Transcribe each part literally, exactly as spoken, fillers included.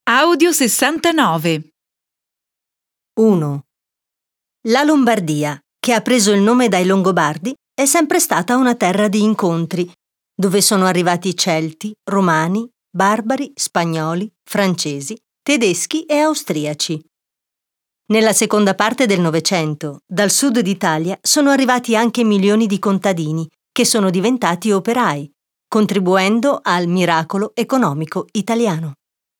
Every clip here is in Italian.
Audio sessantanove. uno. La Lombardia, che ha preso il nome dai Longobardi, è sempre stata una terra di incontri, dove sono arrivati Celti, Romani, Barbari, Spagnoli, Francesi, Tedeschi e Austriaci. Nella seconda parte del Novecento, dal sud d'Italia sono arrivati anche milioni di contadini, che sono diventati operai, contribuendo al miracolo economico italiano.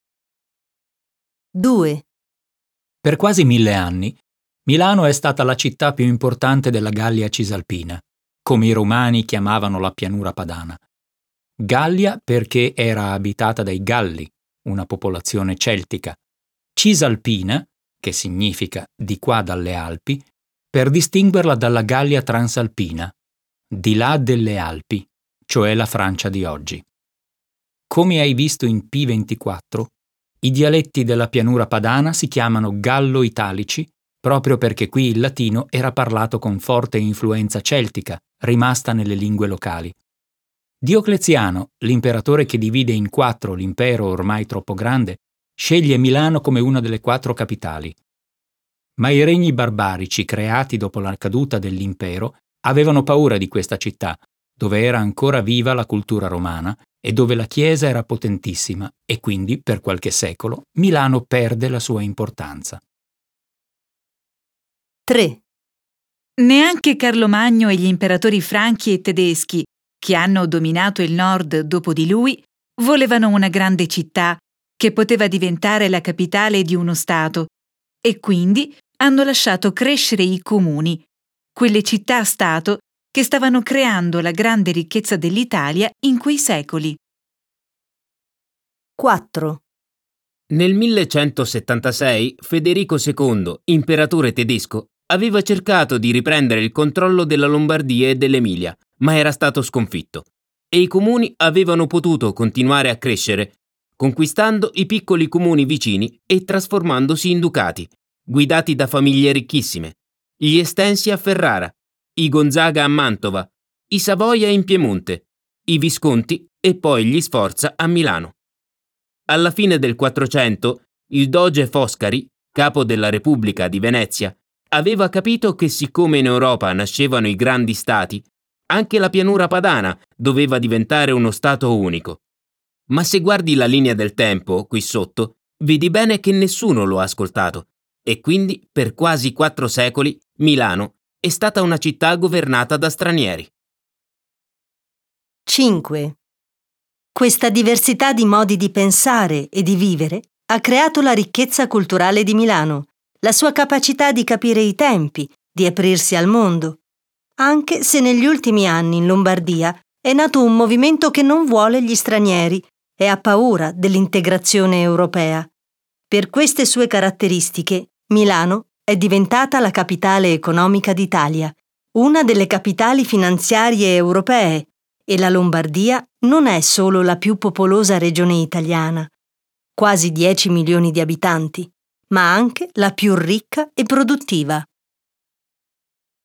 due. Per quasi mille anni, Milano è stata la città più importante della Gallia Cisalpina, come i romani chiamavano la pianura padana. Gallia perché era abitata dai Galli, una popolazione celtica. Cisalpina, che significa di qua dalle Alpi, per distinguerla dalla Gallia Transalpina, di là delle Alpi, cioè la Francia di oggi. Come hai visto in P ventiquattro, i dialetti della pianura padana si chiamano gallo-italici proprio perché qui il latino era parlato con forte influenza celtica, rimasta nelle lingue locali. Diocleziano, l'imperatore che divide in quattro l'impero ormai troppo grande, sceglie Milano come una delle quattro capitali. Ma i regni barbarici creati dopo la caduta dell'impero avevano paura di questa città, dove era ancora viva la cultura romana e dove la Chiesa era potentissima e quindi, per qualche secolo, Milano perde la sua importanza. tre. Neanche Carlo Magno e gli imperatori franchi e tedeschi, che hanno dominato il nord dopo di lui, volevano una grande città che poteva diventare la capitale di uno stato e quindi hanno lasciato crescere i comuni, quelle città-stato che stavano creando la grande ricchezza dell'Italia in quei secoli. quattro. Nel millecentosettantasei Federico secondo, imperatore tedesco, aveva cercato di riprendere il controllo della Lombardia e dell'Emilia, ma era stato sconfitto, e i comuni avevano potuto continuare a crescere, conquistando i piccoli comuni vicini e trasformandosi in ducati, guidati da famiglie ricchissime, gli Estensi a Ferrara, i Gonzaga a Mantova, i Savoia in Piemonte, i Visconti e poi gli Sforza a Milano. Alla fine del Quattrocento, il doge Foscari, capo della Repubblica di Venezia, aveva capito che siccome in Europa nascevano i grandi stati, anche la pianura padana doveva diventare uno stato unico. Ma se guardi la linea del tempo, qui sotto, vedi bene che nessuno lo ha ascoltato, e quindi per quasi quattro secoli Milano è stata una città governata da stranieri. cinque. Questa diversità di modi di pensare e di vivere ha creato la ricchezza culturale di Milano, la sua capacità di capire i tempi, di aprirsi al mondo. Anche se negli ultimi anni in Lombardia è nato un movimento che non vuole gli stranieri e ha paura dell'integrazione europea. Per queste sue caratteristiche, Milano è diventata la capitale economica d'Italia, una delle capitali finanziarie europee, e la Lombardia non è solo la più popolosa regione italiana, quasi dieci milioni di abitanti, ma anche la più ricca e produttiva.